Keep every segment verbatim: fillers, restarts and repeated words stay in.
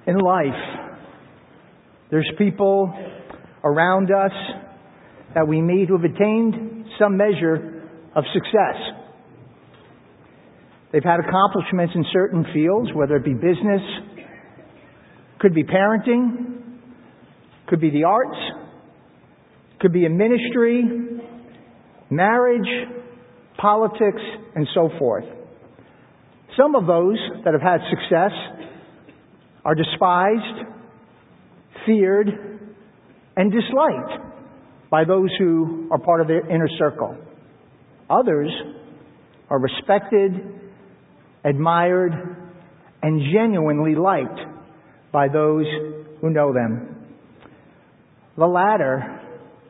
In life, there's people around us that we meet who have attained some measure of success. They've had accomplishments in certain fields, whether it be business, could be parenting, could be the arts, could be in ministry, marriage, politics, and so forth. Some of those that have had success are despised, feared, and disliked by those who are part of their inner circle. Others are respected, admired, and genuinely liked by those who know them. The latter,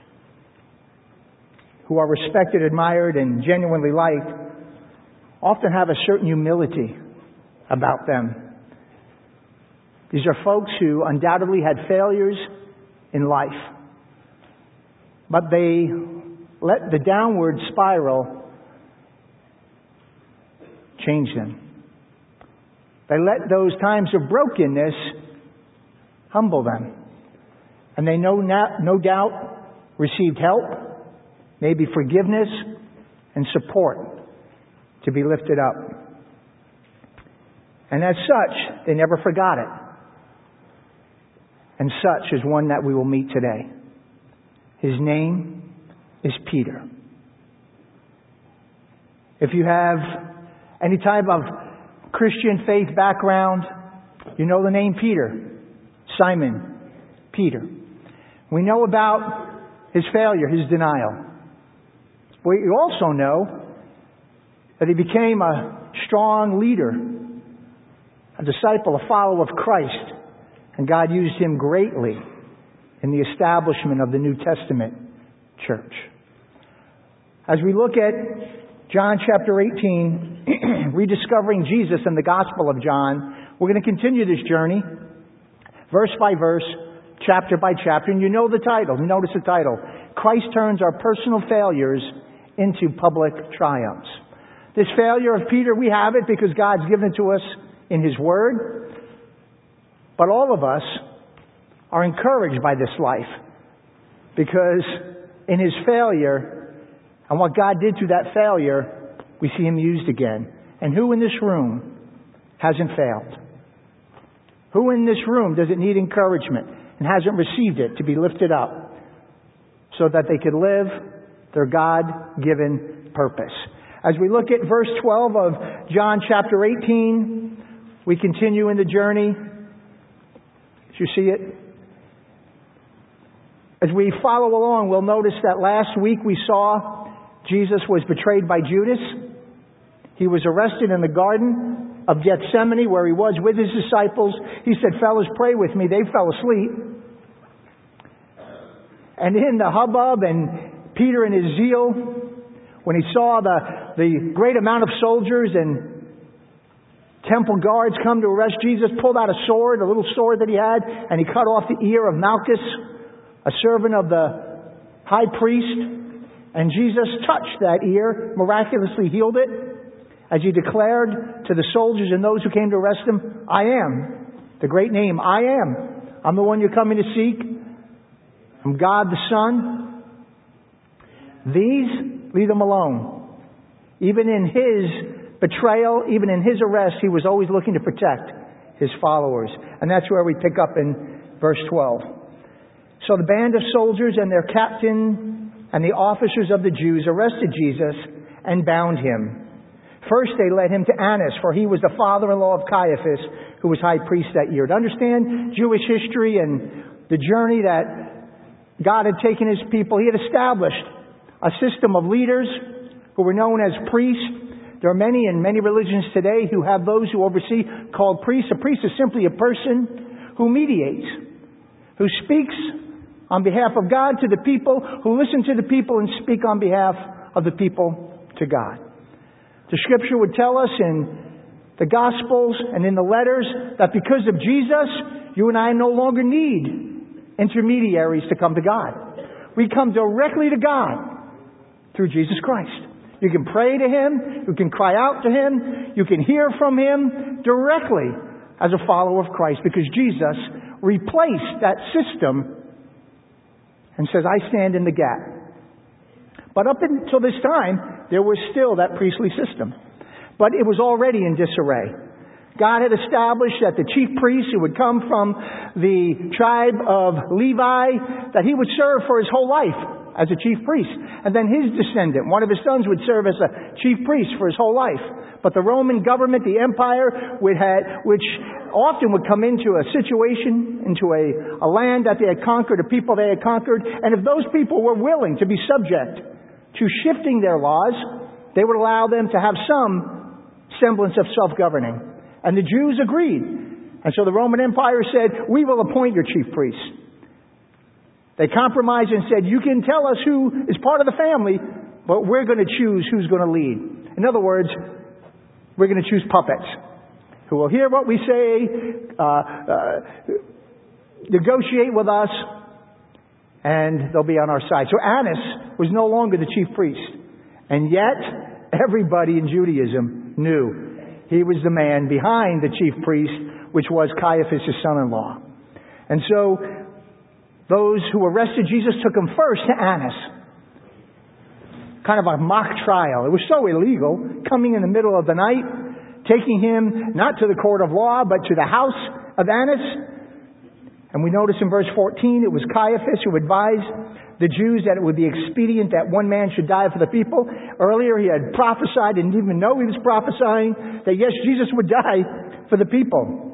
who are respected, admired, and genuinely liked, often have a certain humility about them. These are folks who undoubtedly had failures in life, but they let the downward spiral change them. They let those times of brokenness humble them. And they no, no doubt received help, maybe forgiveness and support to be lifted up. And as such, they never forgot it. And such is one that we will meet today. His name is Peter. If you have any type of Christian faith background, you know the name Peter. Simon Peter. We know about his failure, his denial. We also know that he became a strong leader, a disciple, a follower of Christ. And God used him greatly in the establishment of the New Testament church. As we look at John chapter eighteen, rediscovering Jesus in the Gospel of John, we're going to continue this journey, verse by verse, chapter by chapter. And you know the title. You notice the title. Christ turns our personal failures into public triumphs. This failure of Peter, we have it because God's given it to us in His Word. But all of us are encouraged by this life because in his failure and what God did through that failure, we see him used again. And who in this room hasn't failed? Who in this room doesn't need encouragement and hasn't received it to be lifted up so that they could live their God-given purpose? As we look at verse twelve of John chapter eighteen, we continue in the journey. As you see it, as we follow along, we'll notice that last week we saw Jesus was betrayed by Judas. He was arrested in the Garden of Gethsemane where he was with his disciples. He said, "Fellas, pray with me." They fell asleep. And in the hubbub and Peter in his zeal, when he saw the, the great amount of soldiers and temple guards come to arrest Jesus, pulled out a sword, a little sword that he had, and he cut off the ear of Malchus, a servant of the high priest. And Jesus touched that ear, miraculously healed it, as he declared to the soldiers and those who came to arrest him, "I am." The great name, "I am." I'm the one you're coming to seek. I'm God the Son. These, leave them alone. Even in his betrayal, even in his arrest, he was always looking to protect his followers. And that's where we pick up in verse twelve. So the band of soldiers and their captain and the officers of the Jews arrested Jesus and bound him. First they led him to Annas, for he was the father-in-law of Caiaphas, who was high priest that year. To understand Jewish history and the journey that God had taken his people, he had established a system of leaders who were known as priests. There are many in many religions today who have those who oversee called priests. A priest is simply a person who mediates, who speaks on behalf of God to the people, who listen to the people and speak on behalf of the people to God. The Scripture would tell us in the Gospels and in the letters that because of Jesus, you and I no longer need intermediaries to come to God. We come directly to God through Jesus Christ. You can pray to Him. You can cry out to Him. You can hear from Him directly as a follower of Christ, because Jesus replaced that system and says, I stand in the gap. But up until this time, there was still that priestly system. But it was already in disarray. God had established that the chief priest who would come from the tribe of Levi, that he would serve for his whole life as a chief priest. And then his descendant, one of his sons, would serve as a chief priest for his whole life. But the Roman government, the empire, would had, which often would come into a situation, into a, a land that they had conquered, a people they had conquered, and if those people were willing to be subject to shifting their laws, they would allow them to have some semblance of self-governing. And the Jews agreed. And so the Roman Empire said, we will appoint your chief priests. They compromised and said, you can tell us who is part of the family, but we're going to choose who's going to lead. In other words, we're going to choose puppets who will hear what we say, uh, uh, negotiate with us, and they'll be on our side. So Annas was no longer the chief priest. And yet, everybody in Judaism knew he was the man behind the chief priest, which was Caiaphas, his son-in-law. And so, those who arrested Jesus took him first to Annas. Kind of a mock trial. It was so illegal, coming in the middle of the night, taking him not to the court of law, but to the house of Annas. And we notice in verse fourteen, it was Caiaphas who advised the Jews that it would be expedient that one man should die for the people. Earlier he had prophesied and didn't even know he was prophesying that yes, Jesus would die for the people.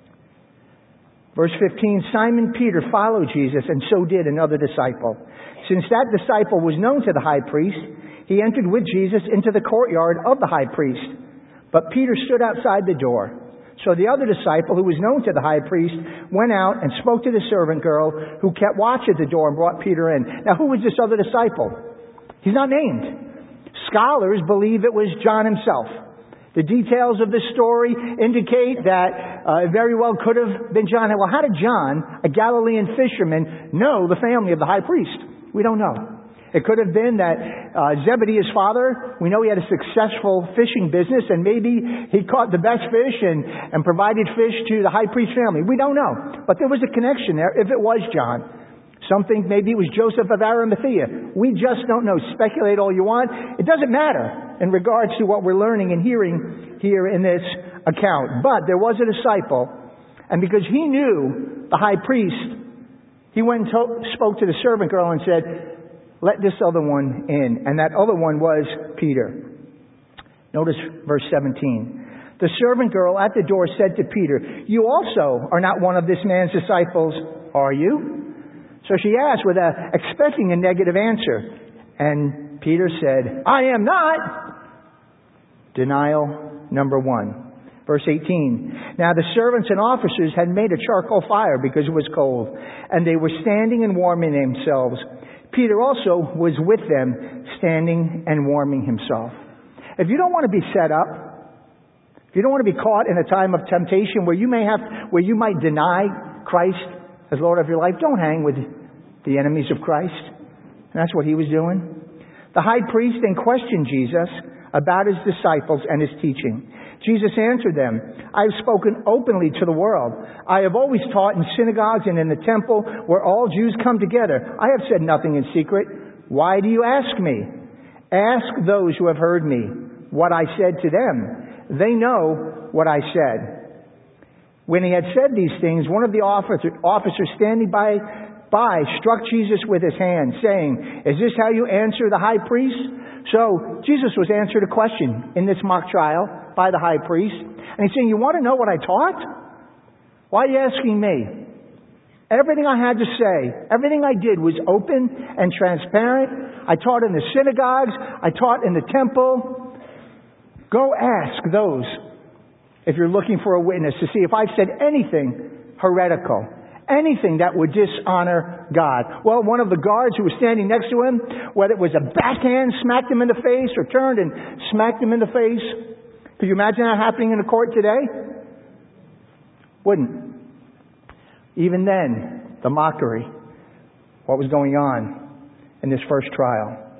Verse fifteen, Simon Peter followed Jesus, and so did another disciple. Since that disciple was known to the high priest, he entered with Jesus into the courtyard of the high priest. But Peter stood outside the door. So the other disciple, who was known to the high priest, went out and spoke to the servant girl who kept watch at the door and brought Peter in. Now, who was this other disciple? He's not named. Scholars believe it was John himself. The details of this story indicate that uh, it very well could have been John. Well, how did John, a Galilean fisherman, know the family of the high priest? We don't know. It could have been that uh, Zebedee, his father, we know he had a successful fishing business, and maybe he caught the best fish and, and provided fish to the high priest family. We don't know. But there was a connection there if it was John. Some think maybe it was Joseph of Arimathea. We just don't know. Speculate all you want. It doesn't matter in regards to what we're learning and hearing here in this account. But there was a disciple, and because he knew the high priest, he went and to- spoke to the servant girl and said, let this other one in. And that other one was Peter. Notice verse seventeen. The servant girl at the door said to Peter, you also are not one of this man's disciples, are you? So she asked with a, expecting a negative answer. And Peter said, I am not. Denial number one. Verse eighteen. Now the servants and officers had made a charcoal fire because it was cold, and they were standing and warming themselves. Peter also was with them, standing and warming himself. If you don't want to be set up, if you don't want to be caught in a time of temptation where you may have, where you might deny Christ as Lord of your life, don't hang with the enemies of Christ. And that's what he was doing. The high priest then questioned Jesus about his disciples and his teaching. Jesus answered them, I have spoken openly to the world. I have always taught in synagogues and in the temple where all Jews come together. I have said nothing in secret. Why do you ask me? Ask those who have heard me what I said to them. They know what I said. When he had said these things, one of the officers standing by, by struck Jesus with his hand, saying, is this how you answer the high priest? So Jesus was answered a question in this mock trial by the high priest. And he's saying, you want to know what I taught? Why are you asking me? Everything I had to say, everything I did was open and transparent. I taught in the synagogues. I taught in the temple. Go ask those, if you're looking for a witness, to see if I've said anything heretical, anything that would dishonor God. Well, one of the guards who was standing next to him, whether it was a backhand, smacked him in the face, or turned and smacked him in the face. Could you imagine that happening in a court today? Wouldn't. Even then, the mockery, what was going on in this first trial.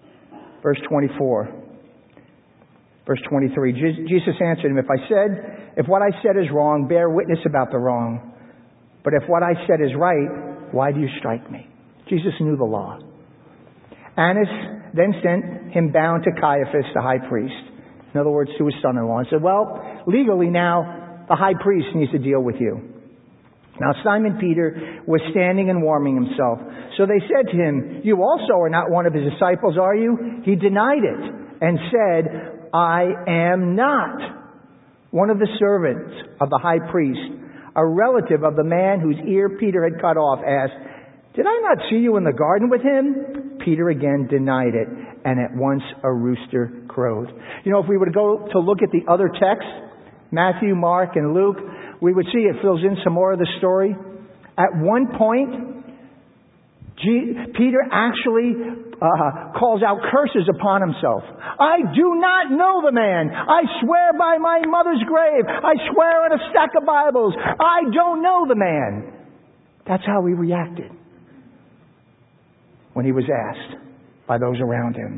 Verse twenty-four. Verse twenty-three. Jesus answered him, if I said If what I said is wrong, bear witness about the wrong. But if what I said is right, why do you strike me? Jesus knew the law. Annas then sent him bound to Caiaphas, the high priest. In other words, to his son-in-law, and said, well, legally now, the high priest needs to deal with you. Now Simon Peter was standing and warming himself. So they said to him, you also are not one of his disciples, are you? He denied it and said, I am not. One of the servants of the high priest, a relative of the man whose ear Peter had cut off, asked, did I not see you in the garden with him? Peter again denied it, and at once a rooster crowed. You know, if we were to go to look at the other texts, Matthew, Mark, and Luke, we would see it fills in some more of the story. At one point, G- Peter actually uh, calls out curses upon himself. I do not know the man. I swear by my mother's grave. I swear on a stack of Bibles. I don't know the man. That's how he reacted when he was asked by those around him.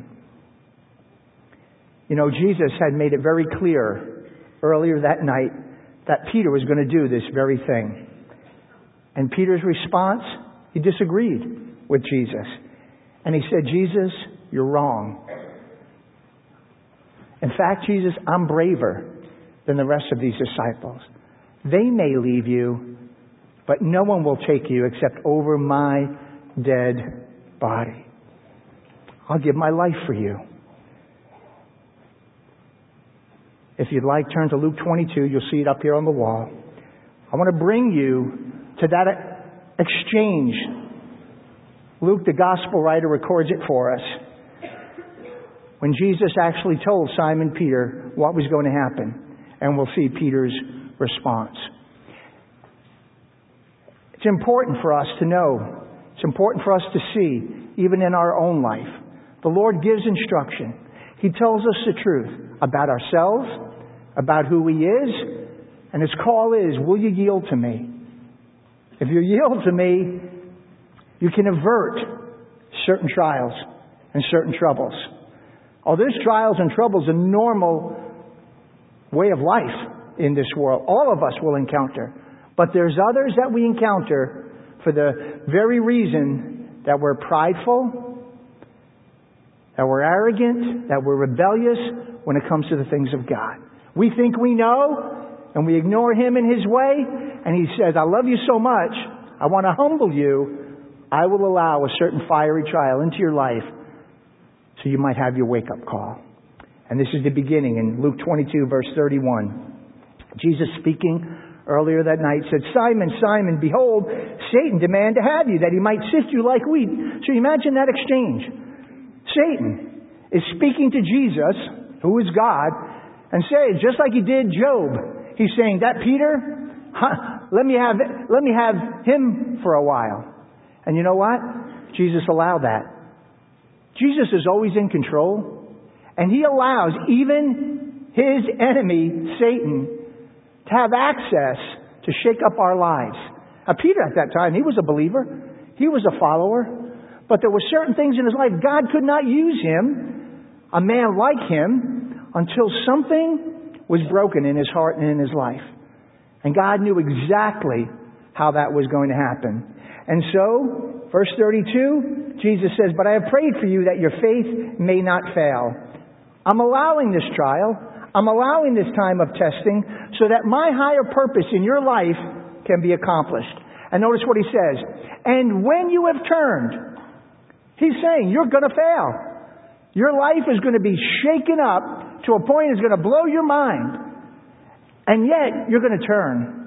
You know, Jesus had made it very clear earlier that night that Peter was going to do this very thing. And Peter's response, he disagreed with Jesus. And he said, Jesus, you're wrong. In fact, Jesus, I'm braver than the rest of these disciples. They may leave you, but no one will take you except over my dead body. I'll give my life for you. If you'd like, turn to Luke twenty-two. You'll see it up here on the wall. I want to bring you to that exchange. Luke, the gospel writer, records it for us. When Jesus actually told Simon Peter what was going to happen. And we'll see Peter's response. It's important for us to know. It's important for us to see, even in our own life. The Lord gives instruction. He tells us the truth about ourselves, about who He is, and His call is, will you yield to me? If you yield to me, you can avert certain trials and certain troubles. Oh, there's trials and troubles, a normal way of life in this world. All of us will encounter. But there's others that we encounter for the very reason that we're prideful, that we're arrogant, that we're rebellious when it comes to the things of God. We think we know, and we ignore Him in His way, and He says, I love you so much, I want to humble you, I will allow a certain fiery trial into your life so you might have your wake-up call. And this is the beginning in Luke twenty-two, verse thirty-one. Jesus speaking earlier that night said, Simon, Simon, behold, Satan demanded to have you, that he might sift you like wheat. So you imagine that exchange. Satan is speaking to Jesus, who is God, and saying, just like he did Job, he's saying, that Peter, huh, let me have let me have him for a while. And you know what? Jesus allowed that. Jesus is always in control, and He allows even His enemy, Satan, to have access to shake up our lives. Now, Peter at that time, he was a believer. He was a follower. But there were certain things in his life. God could not use him, a man like him, until something was broken in his heart and in his life. And God knew exactly how that was going to happen. And so, verse thirty-two, Jesus says, but I have prayed for you that your faith may not fail. I'm allowing this trial. I'm allowing this time of testing so that my higher purpose in your life can be accomplished. And notice what He says. And when you have turned, He's saying you're going to fail. Your life is going to be shaken up to a point that's going to blow your mind. And yet, you're going to turn.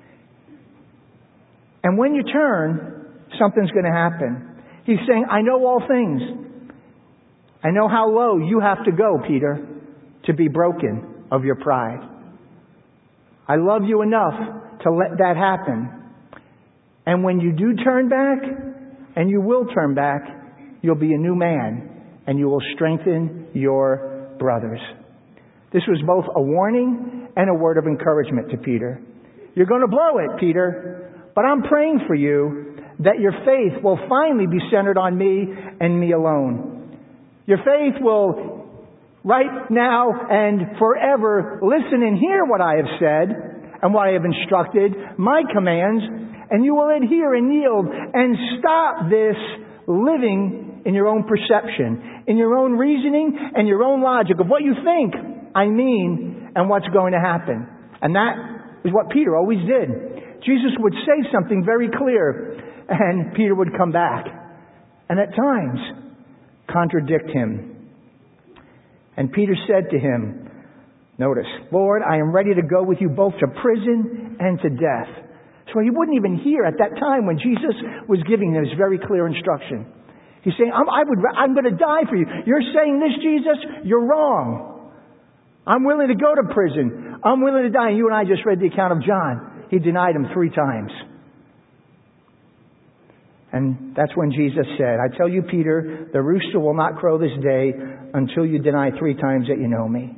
And when you turn, something's going to happen. He's saying, I know all things. I know how low you have to go, Peter, to be broken of your pride. I love you enough to let that happen. And when you do turn back, and you will turn back, you'll be a new man, and you will strengthen your brothers. This was both a warning and a word of encouragement to Peter. You're going to blow it, Peter, but I'm praying for you that your faith will finally be centered on me and me alone. Your faith will right now and forever listen and hear what I have said and what I have instructed, my commands, and you will adhere and yield and stop this living in your own perception, in your own reasoning and your own logic of what you think I mean and what's going to happen. And that is what Peter always did. Jesus would say something very clear, and Peter would come back and at times contradict him. And Peter said to him, notice, Lord, I am ready to go with you both to prison and to death. So he wouldn't even hear at that time when Jesus was giving him his very clear instruction. He's saying, I'm, I would, I'm going to die for you. You're saying this, Jesus? You're wrong. I'm willing to go to prison. I'm willing to die. And you and I just read the account of John. He denied him three times. And that's when Jesus said, I tell you, Peter, the rooster will not crow this day until you deny three times that you know me.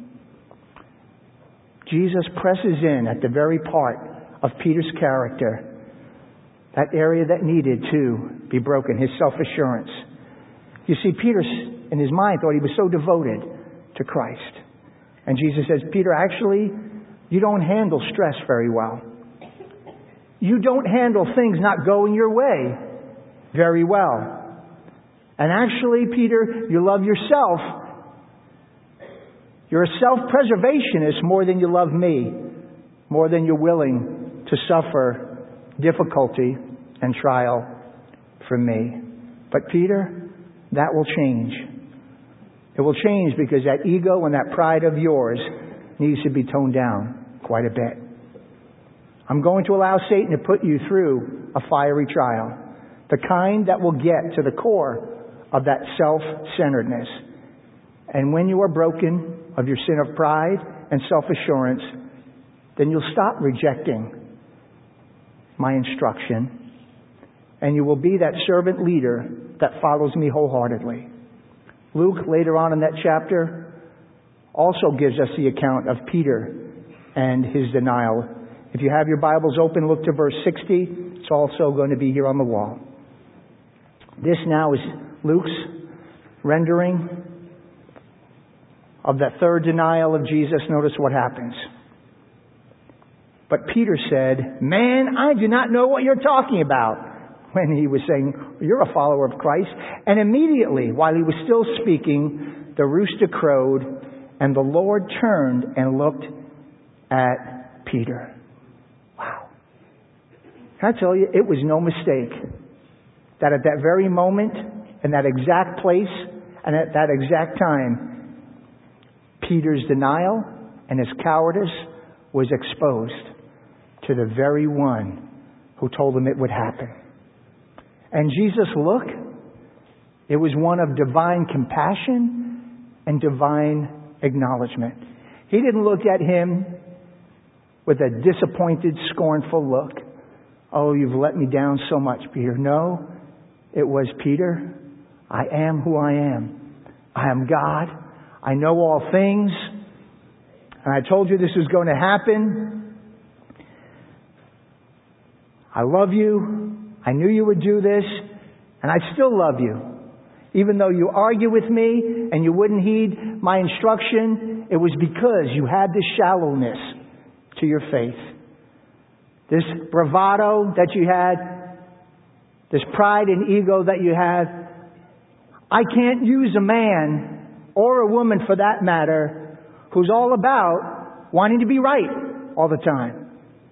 Jesus presses in at the very part of Peter's character, that area that needed to be broken, his self-assurance. You see, Peter, in his mind, thought he was so devoted to Christ. And Jesus says, Peter, actually, you don't handle stress very well. You don't handle things not going your way very well. And actually, Peter, you love yourself. You're a self-preservationist more than you love me, more than you're willing to suffer difficulty and trial from me. But Peter, that will change. It will change because that ego and that pride of yours needs to be toned down quite a bit. I'm going to allow Satan to put you through a fiery trial, the kind that will get to the core of that self-centeredness. And when you are broken of your sin of pride and self-assurance, then you'll stop rejecting my instruction, and you will be that servant leader that follows me wholeheartedly. Luke, later on in that chapter, also gives us the account of Peter and his denial. If you have your Bibles open, look to verse sixty. It's also going to be here on the wall. This now is Luke's rendering of that third denial of Jesus. Notice what happens. But Peter said, man, I do not know what you're talking about. When he was saying, you're a follower of Christ. And immediately, while he was still speaking, the rooster crowed, and the Lord turned and looked at Peter. Wow. Can I tell you, it was no mistake that at that very moment, in that exact place, and at that exact time, Peter's denial and his cowardice was exposed to the very one who told him it would happen. And Jesus' look, it was one of divine compassion and divine acknowledgement. He didn't look at him with a disappointed, scornful look. Oh, you've let me down so much, Peter. No, it was, Peter, I am who I am. I am God. I know all things. And I told you this was going to happen. I love you. I knew you would do this, and I still love you. Even though you argue with me and you wouldn't heed my instruction, it was because you had this shallowness to your faith. This bravado that you had, this pride and ego that you had. I can't use a man, or a woman for that matter, who's all about wanting to be right all the time.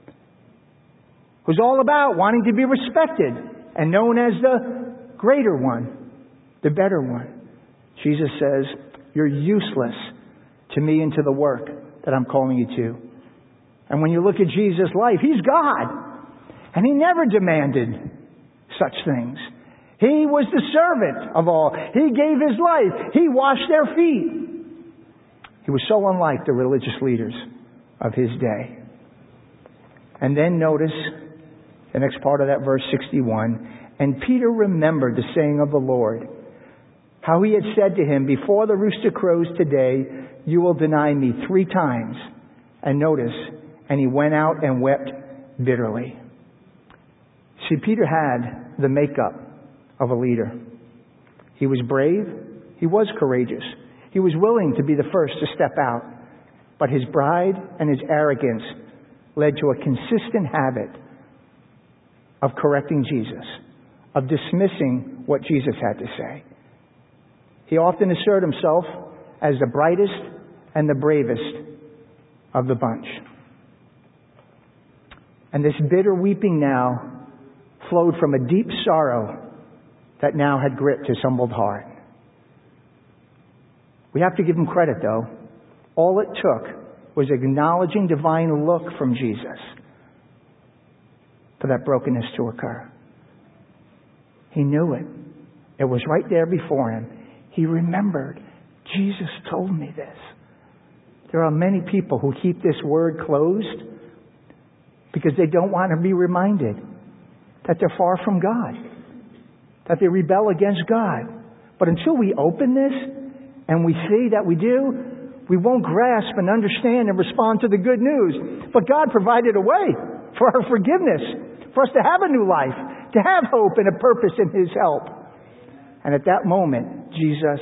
Who's all about wanting to be respected and known as the greater one, the better one. Jesus says, you're useless to me and to the work that I'm calling you to. And when you look at Jesus' life, He's God. And He never demanded such things. He was the servant of all. He gave His life. He washed their feet. He was so unlike the religious leaders of His day. And then notice the next part of that verse sixty-one. And Peter remembered the saying of the Lord, how He had said to him, before the rooster crows today, you will deny me three times. And notice, and he went out and wept bitterly. See, Peter had the makeup of a leader. He was brave. He was courageous. He was willing to be the first to step out. But his pride and his arrogance led to a consistent habit of correcting Jesus, of dismissing what Jesus had to say. He often asserted himself as the brightest and the bravest of the bunch. And this bitter weeping now flowed from a deep sorrow that now had gripped his humbled heart. We have to give him credit, though. All it took was acknowledging divine look from Jesus for that brokenness to occur. He knew it. It was right there before him. He remembered, Jesus told me this. There are many people who keep this word closed because they don't want to be reminded that they're far from God, that they rebel against God. But until we open this and we see that we do, we won't grasp and understand and respond to the good news. But God provided a way for our forgiveness, for us to have a new life, to have hope and a purpose in His help. And at that moment, Jesus,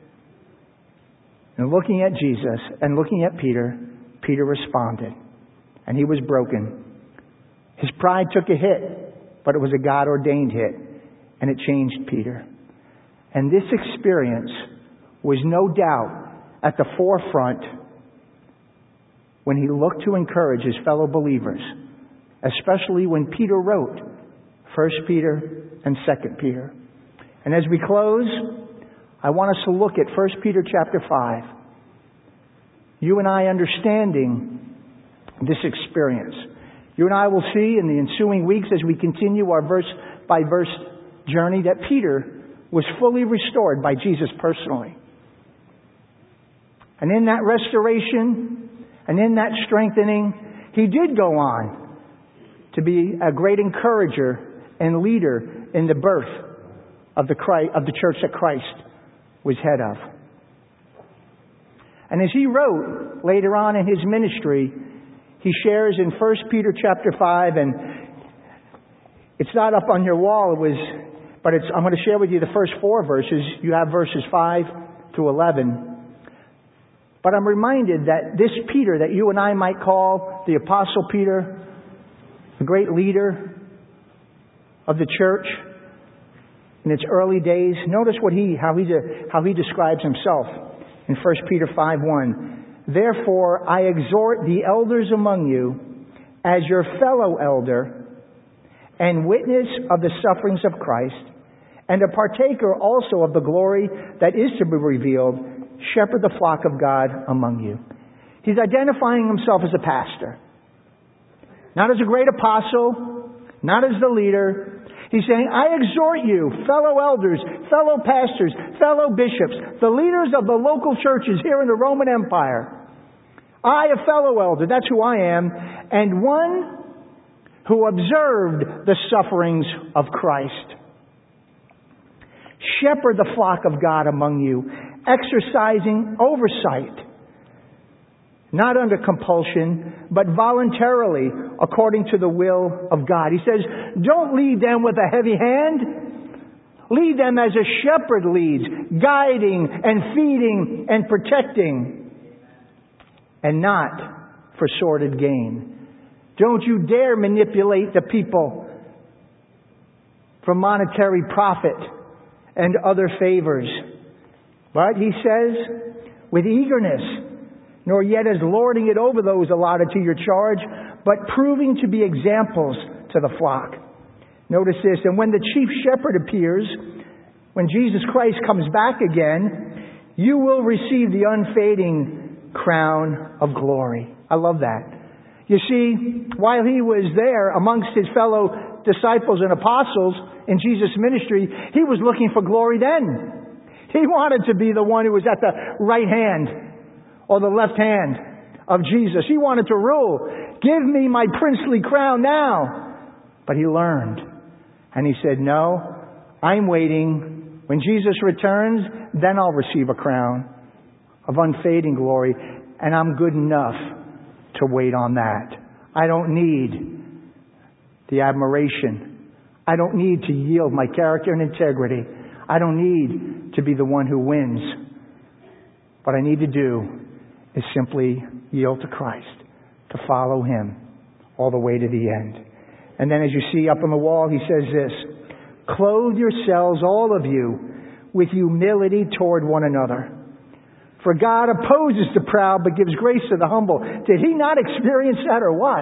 and looking at Jesus and looking at Peter, Peter responded. And he was broken. His pride took a hit, but it was a God-ordained hit. And it changed Peter. And this experience was no doubt at the forefront when he looked to encourage his fellow believers, especially when Peter wrote First Peter and Second Peter. And as we close, I want us to look at First Peter chapter five. You and I understanding this experience. You and I will see in the ensuing weeks as we continue our verse by verse journey that Peter was fully restored by Jesus personally. And in that restoration and in that strengthening, he did go on to be a great encourager and leader in the birth of the Christ, of the church that Christ was head of. And as he wrote later on in his ministry, he shares in First Peter chapter five, and it's not up on your wall, it was, but it's, I'm going to share with you the first four verses. You have verses five through eleven. But I'm reminded that this Peter that you and I might call the Apostle Peter, the great leader of the church in its early days, notice what he, how he, how he describes himself in First Peter five one. Therefore, I exhort the elders among you as your fellow elder and witness of the sufferings of Christ and a partaker also of the glory that is to be revealed, shepherd the flock of God among you. He's identifying himself as a pastor. Not as a great apostle, not as the leader. He's saying, I exhort you, fellow elders, fellow pastors, fellow bishops, the leaders of the local churches here in the Roman Empire. I, a fellow elder, that's who I am, and one who observed the sufferings of Christ. Shepherd the flock of God among you, exercising oversight, not under compulsion, but voluntarily according to the will of God. He says, don't lead them with a heavy hand. Lead them as a shepherd leads, guiding and feeding and protecting, and not for sordid gain. Don't you dare manipulate the people for monetary profit and other favors. But he says, with eagerness, nor yet as lording it over those allotted to your charge, but proving to be examples to the flock. Notice this, and when the chief shepherd appears, when Jesus Christ comes back again, you will receive the unfading crown of glory. I love that. You see, while he was there amongst his fellow disciples and apostles in Jesus' ministry, he was looking for glory then. He wanted to be the one who was at the right hand or the left hand of Jesus. He wanted to rule. Give me my princely crown now. But he learned. And he said, no, I'm waiting. When Jesus returns, then I'll receive a crown of unfading glory. And I'm good enough to wait on that. I don't need the admiration. I don't need to yield my character and integrity. I don't need to be the one who wins. What I need to do is simply yield to Christ, to follow Him all the way to the end. And then as you see up on the wall, he says this, clothe yourselves, all of you, with humility toward one another. For God opposes the proud but gives grace to the humble. Did He not experience that or what?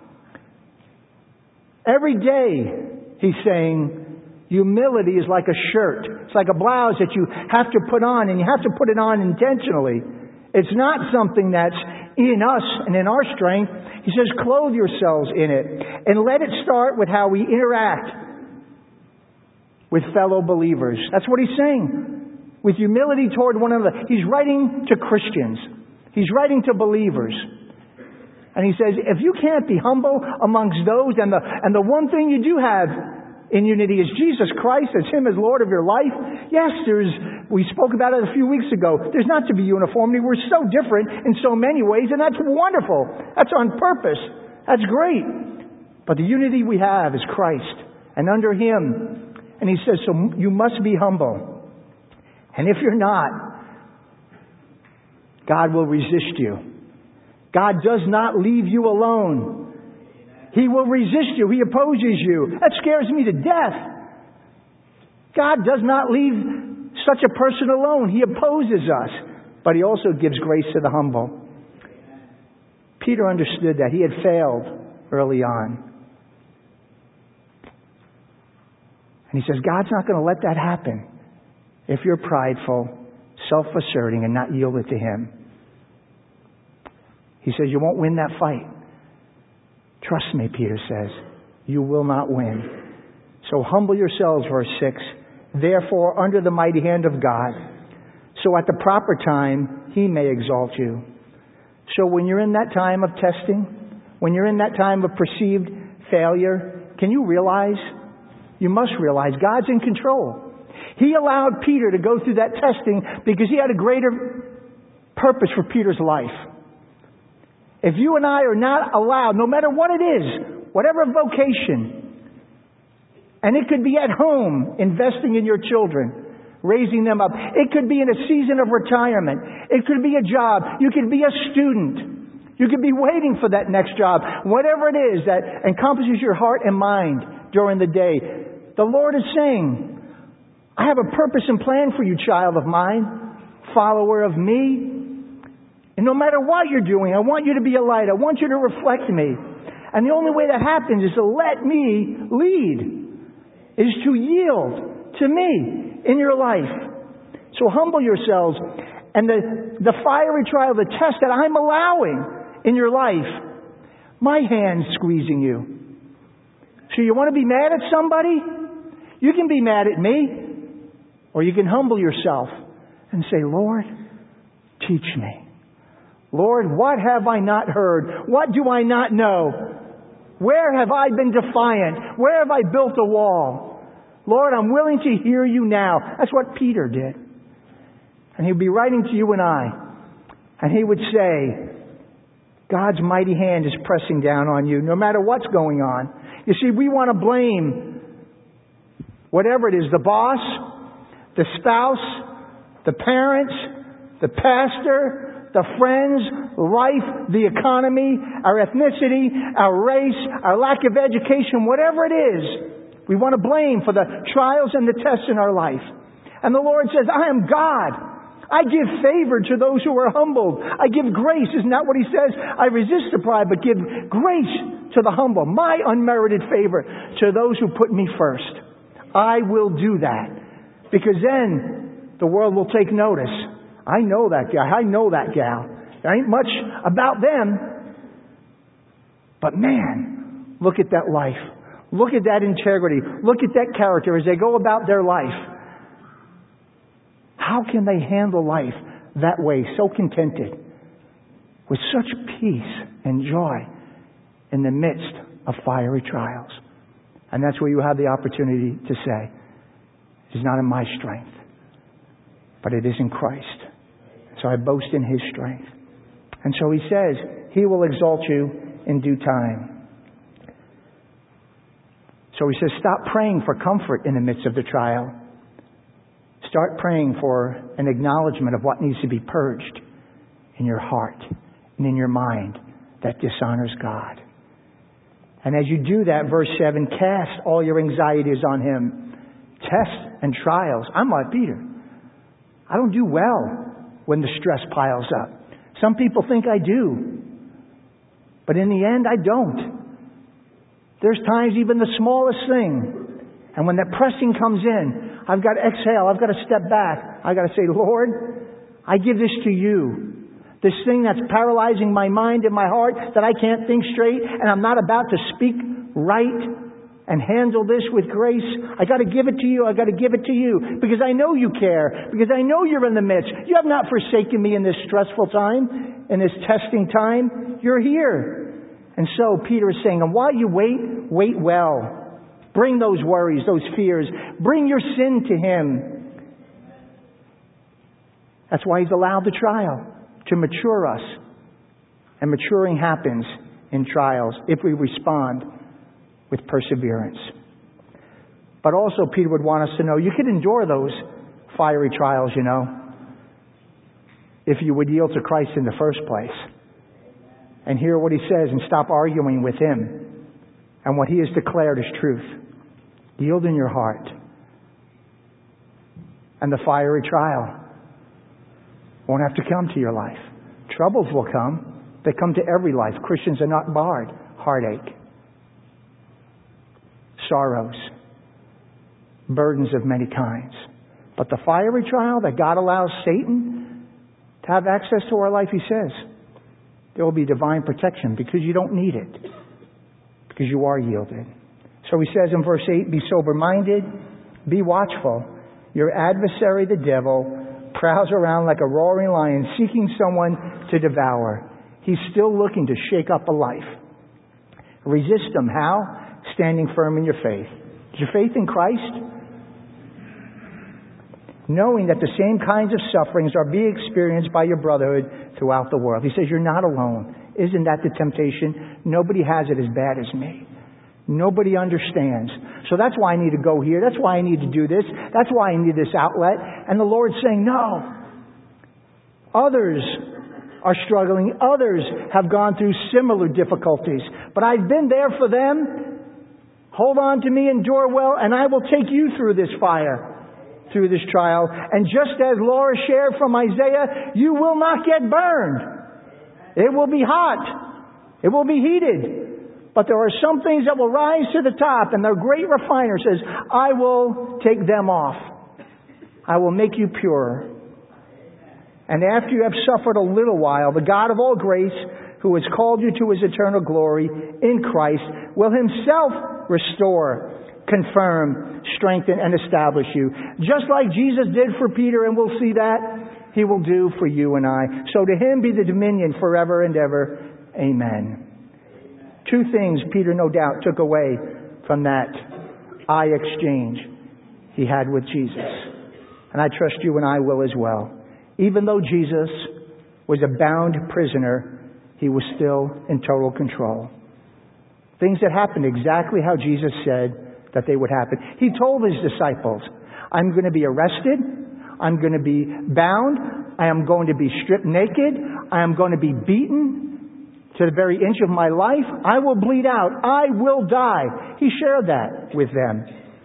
Every day He's saying, humility is like a shirt. It's like a blouse that you have to put on, and you have to put it on intentionally. It's not something that's in us and in our strength. He says, clothe yourselves in it. And let it start with how we interact with fellow believers. That's what he's saying. With humility toward one another. He's writing to Christians. He's writing to believers. And he says, if you can't be humble amongst those, and the, and the one thing you do have in unity is Jesus Christ as Him as Lord of your life. Yes, there's, we spoke about it a few weeks ago. There's not to be uniformity. We're so different in so many ways, and that's wonderful. That's on purpose. That's great. But the unity we have is Christ, and under Him. And he says, so you must be humble. And if you're not, God will resist you. God does not leave you alone. He will resist you. He opposes you. That scares me to death. God does not leave such a person alone. He opposes us. But He also gives grace to the humble. Peter understood that. He had failed early on. And he says, God's not going to let that happen if you're prideful, self-asserting, and not yielded to Him. He says, you won't win that fight. Trust me, Peter says, you will not win. So humble yourselves, verse six, therefore under the mighty hand of God, so at the proper time He may exalt you. So when you're in that time of testing, when you're in that time of perceived failure, can you realize, you must realize, God's in control. He allowed Peter to go through that testing because He had a greater purpose for Peter's life. If you and I are not allowed, no matter what it is, whatever vocation, and it could be at home, investing in your children, raising them up. It could be in a season of retirement. It could be a job. You could be a student. You could be waiting for that next job. Whatever it is that encompasses your heart and mind during the day, the Lord is saying, I have a purpose and plan for you, child of mine, follower of me. And no matter what you're doing, I want you to be a light. I want you to reflect me. And the only way that happens is to let me lead, is to yield to me in your life. So humble yourselves. And the, the fiery trial, the test that I'm allowing in your life, my hand's squeezing you. So you want to be mad at somebody? You can be mad at me. Or you can humble yourself and say, Lord, teach me. Lord, what have I not heard? What do I not know? Where have I been defiant? Where have I built a wall? Lord, I'm willing to hear you now. That's what Peter did. And he would be writing to you and I. And he would say, God's mighty hand is pressing down on you, no matter what's going on. You see, we want to blame whatever it is, the boss, the spouse, the parents, the pastor, the friends, life, the economy, our ethnicity, our race, our lack of education, whatever it is, we want to blame for the trials and the tests in our life. And the Lord says, I am God. I give favor to those who are humbled. I give grace. Isn't that what He says? I resist the pride, but give grace to the humble. My unmerited favor to those who put me first. I will do that. Because then the world will take notice. I know that guy. I know that gal. There ain't much about them. But man, look at that life. Look at that integrity. Look at that character as they go about their life. How can they handle life that way, so contented, with such peace and joy in the midst of fiery trials? And that's where you have the opportunity to say, it is not in my strength, but it is in Christ. So I boast in His strength. And so He says, He will exalt you in due time. So He says, stop praying for comfort in the midst of the trial. Start praying for an acknowledgement of what needs to be purged in your heart and in your mind that dishonors God. And as you do that, verse seven, cast all your anxieties on Him. Tests and trials. I'm like Peter. I don't do well when the stress piles up. Some people think I do. But in the end, I don't. There's times even the smallest thing. And when that pressing comes in, I've got to exhale. I've got to step back. I've got to say, Lord, I give this to you. This thing that's paralyzing my mind and my heart that I can't think straight and I'm not about to speak right and handle this with grace. I got to give it to you. I got to give it to you because I know you care. Because I know you're in the midst. You have not forsaken me in this stressful time, in this testing time. You're here. And so Peter is saying, and while you wait, wait well. Bring those worries, those fears. Bring your sin to Him. That's why He's allowed the trial, to mature us. And maturing happens in trials if we respond with perseverance. But also Peter would want us to know you could endure those fiery trials, you know, if you would yield to Christ in the first place. And hear what He says and stop arguing with Him and what He has declared as truth. Yield in your heart. And the fiery trial won't have to come to your life. Troubles will come. They come to every life. Christians are not barred. Heartache. Sorrows. Burdens of many kinds. But the fiery trial that God allows Satan to have access to our life, He says, there will be divine protection because you don't need it. Because you are yielded. So He says in verse eight, be sober-minded, be watchful. Your adversary, the devil, prowls around like a roaring lion, seeking someone to devour. He's still looking to shake up a life. Resist him. How? Standing firm in your faith. Is your faith in Christ? Knowing that the same kinds of sufferings are being experienced by your brotherhood throughout the world. He says, you're not alone. Isn't that the temptation? Nobody has it as bad as me. Nobody understands. So that's why I need to go here. That's why I need to do this. That's why I need this outlet. And the Lord's saying, no. Others are struggling. Others have gone through similar difficulties. But I've been there for them. Hold on to me, endure well, and I will take you through this fire, through this trial. And just as Laura shared from Isaiah, you will not get burned. It will be hot. It will be heated. But there are some things that will rise to the top, and the great refiner says, I will take them off. I will make you pure. And after you have suffered a little while, the God of all grace, who has called you to His eternal glory in Christ, will Himself restore, confirm, strengthen, and establish you. Just like Jesus did for Peter, and we'll see that, He will do for you and I. So to Him be the dominion forever and ever. Amen. Two things Peter no doubt took away from that eye exchange he had with Jesus. And I trust you and I will as well. Even though Jesus was a bound prisoner, He was still in total control. Things that happened exactly how Jesus said that they would happen. He told His disciples, I'm going to be arrested. I'm going to be bound. I am going to be stripped naked. I am going to be beaten to the very inch of my life. I will bleed out. I will die. He shared that with them.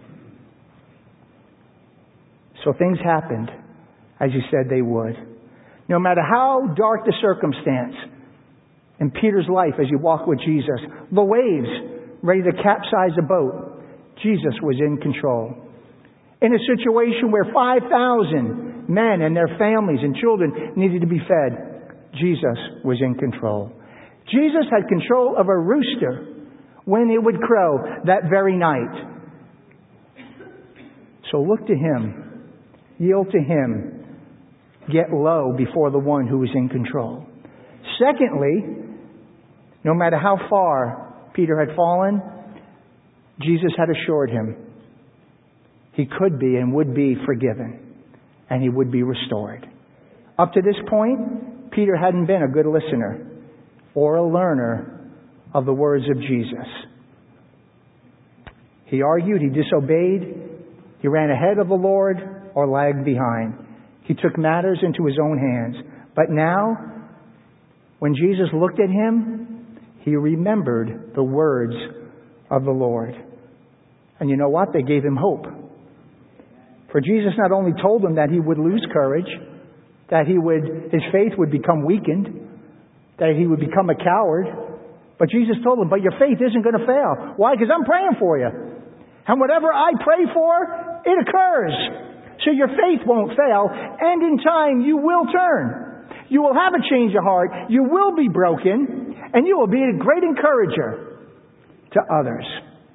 So things happened as He said they would. No matter how dark the circumstance in Peter's life as he walked with Jesus, the waves ready to capsize the boat, Jesus was in control. In a situation where five thousand men and their families and children needed to be fed, Jesus was in control. Jesus had control of a rooster when it would crow that very night. So look to Him. Yield to Him. Get low before the one who is in control. Secondly, no matter how far Peter had fallen, Jesus had assured him he could be and would be forgiven, and he would be restored. Up to this point, Peter hadn't been a good listener or a learner of the words of Jesus. He argued, he disobeyed, he ran ahead of the Lord, or lagged behind. He took matters into his own hands. But now, when Jesus looked at him, he remembered the words of the Lord. And you know what? They gave him hope. For Jesus not only told him that he would lose courage, that he would, his faith would become weakened, that he would become a coward, but Jesus told him, but your faith isn't going to fail. Why? Because I'm praying for you. And whatever I pray for, it occurs. So your faith won't fail, and in time you will turn. You will have a change of heart, you will be broken, and you will be a great encourager to others.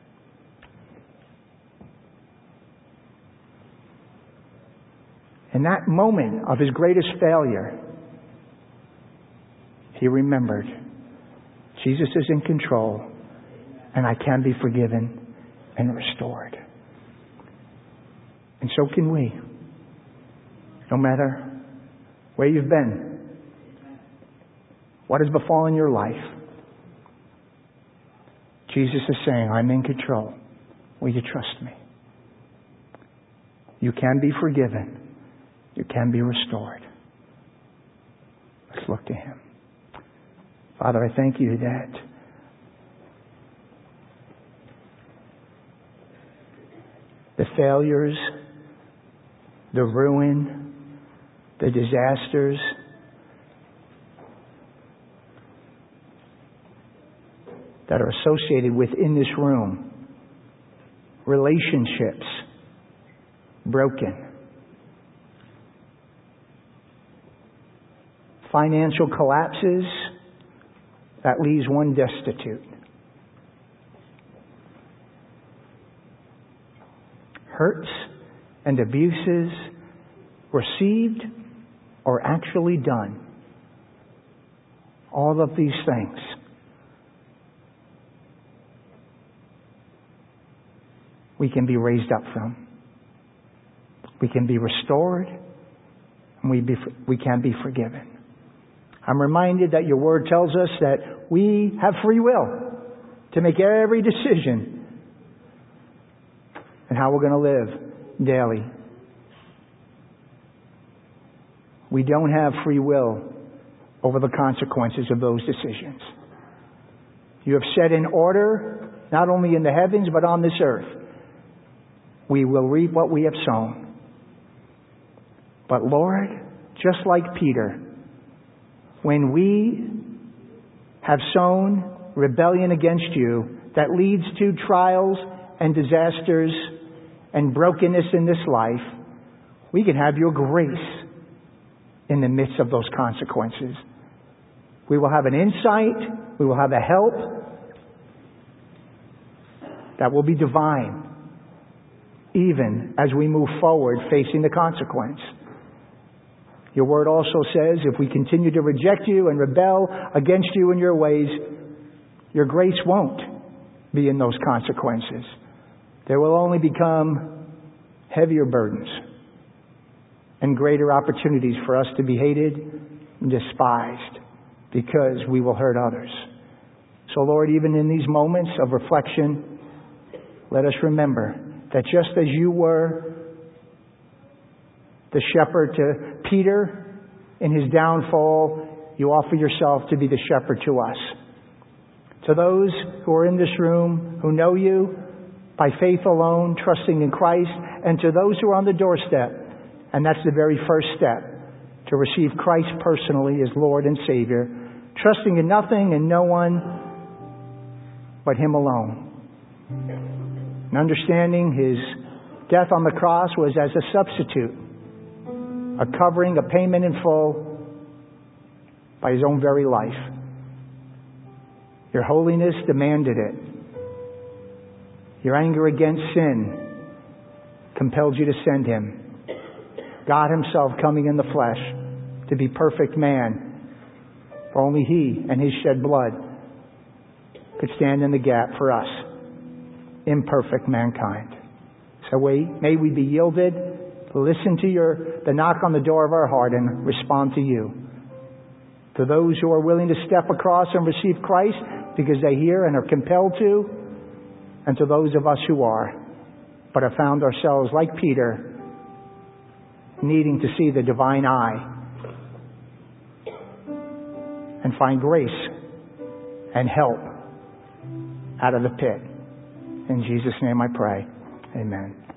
In that moment of his greatest failure, he remembered, Jesus is in control, and I can be forgiven and restored. And so can we. No matter where you've been, what has befallen your life, Jesus is saying, I'm in control. Will you trust me? You can be forgiven. You can be restored. Let's look to him. Father, I thank you that the failures, the ruin, the disasters, that are associated within this room, relationships broken, financial collapses that leaves one destitute, hurts and abuses received or actually done. All of these things. We can be raised up from. We can be restored, and we, be, we can be forgiven. I'm reminded that your word tells us that we have free will to make every decision and how we're going to live daily. We don't have free will over the consequences of those decisions. You have set in order, not only in the heavens, but on this earth. We will reap what we have sown. But Lord, just like Peter, when we have sown rebellion against you that leads to trials and disasters and brokenness in this life, we can have your grace in the midst of those consequences. We will have an insight, we will have a help that will be divine, even as we move forward facing the consequence. Your word also says, if we continue to reject you and rebel against you in your ways, your grace won't be in those consequences. There will only become heavier burdens and greater opportunities for us to be hated and despised because we will hurt others. So Lord, even in these moments of reflection, let us remember that just as you were the shepherd to Peter in his downfall, you offer yourself to be the shepherd to us. To those who are in this room, who know you by faith alone, trusting in Christ, and to those who are on the doorstep, and that's the very first step, to receive Christ personally as Lord and Savior, trusting in nothing and no one but Him alone. And understanding His death on the cross was as a substitute, a covering, a payment in full by His own very life. Your holiness demanded it. Your anger against sin compelled you to send Him. God Himself coming in the flesh to be perfect man. For only He and His shed blood could stand in the gap for us, imperfect mankind. So we, may we be yielded, listen to your the knock on the door of our heart and respond to you. To those who are willing to step across and receive Christ because they hear and are compelled to, and to those of us who are, but have found ourselves like Peter, needing to see the divine eye and find grace and help out of the pit. In Jesus' name I pray. Amen.